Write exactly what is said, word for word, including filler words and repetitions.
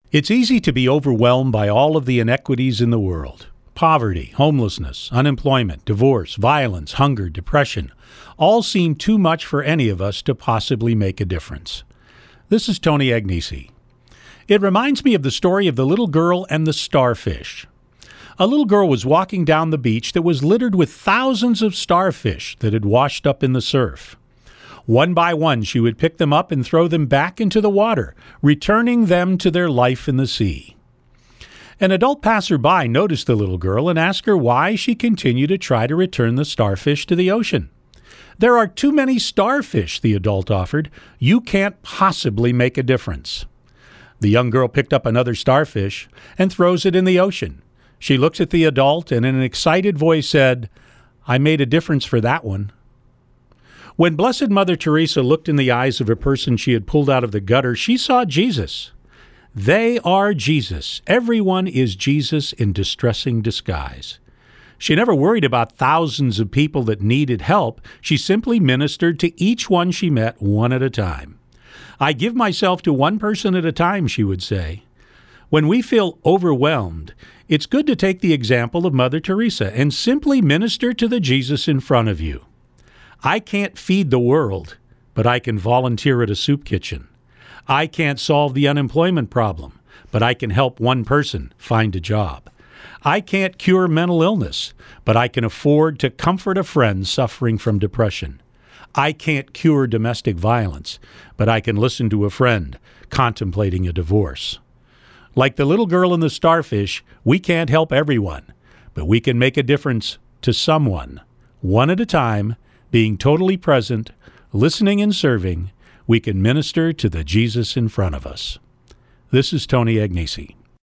It's easy to be overwhelmed by all of the inequities in the world. Poverty, homelessness, unemployment, divorce, violence, hunger, depression, all seem too much for any of us to possibly make a difference. This is Tony Agnesi. It reminds me of the story of the little girl and the starfish. A little girl was walking down the beach that was littered with thousands of starfish that had washed up in the surf. One by one, she would pick them up and throw them back into the water, returning them to their life in the sea. An adult passerby noticed the little girl and asked her why she continued to try to return the starfish to the ocean. "There are too many starfish," the adult offered. "You can't possibly make a difference." The young girl picked up another starfish and throws it in the ocean. She looks at the adult and in an excited voice said, "I made a difference for that one." When Blessed Mother Teresa looked in the eyes of a person she had pulled out of the gutter, she saw Jesus. They are Jesus. Everyone is Jesus in distressing disguise. She never worried about thousands of people that needed help. She simply ministered to each one she met one at a time. "I give myself to one person at a time," she would say. When we feel overwhelmed, it's good to take the example of Mother Teresa and simply minister to the Jesus in front of you. I can't feed the world, but I can volunteer at a soup kitchen. I can't solve the unemployment problem, but I can help one person find a job. I can't cure mental illness, but I can afford to comfort a friend suffering from depression. I can't cure domestic violence, but I can listen to a friend contemplating a divorce. Like the little girl and the starfish, we can't help everyone, but we can make a difference to someone, one at a time. Being totally present, listening and serving, we can minister to the Jesus in front of us. This is Tony Agnesi.